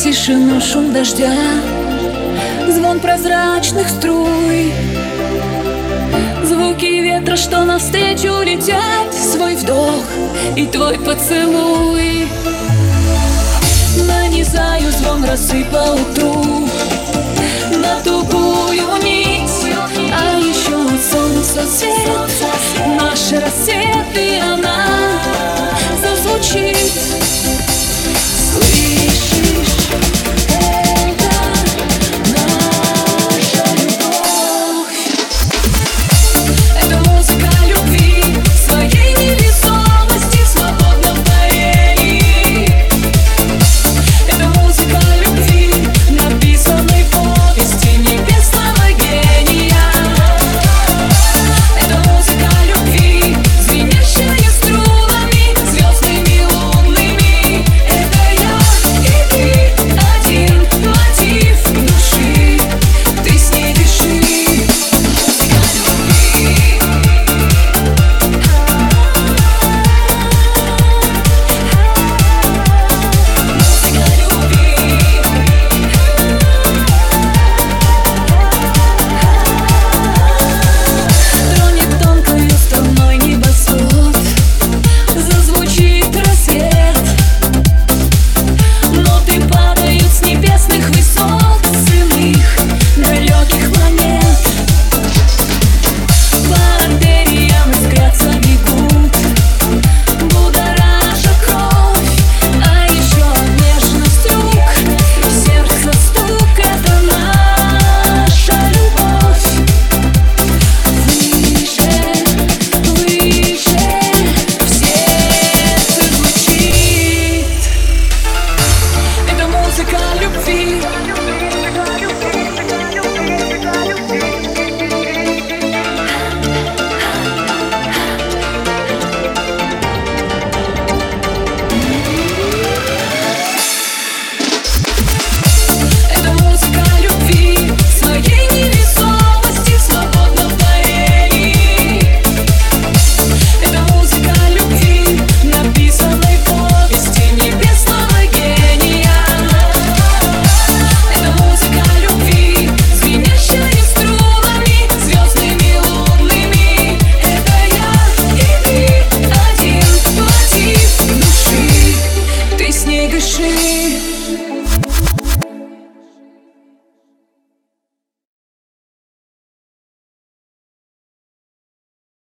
тишину шум дождя, звон прозрачных струй, звуки ветра, что навстречу летят, свой вдох и твой поцелуй. Нанизаю звон росы по утру на тугую нить, а еще солнце свет, наши рассветы, она